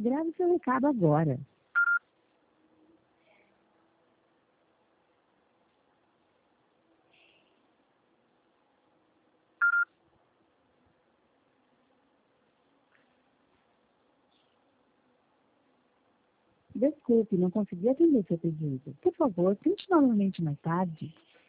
Grave seu recado agora. Desculpe, não consegui atender seu pedido. Por favor, tente novamente mais tarde.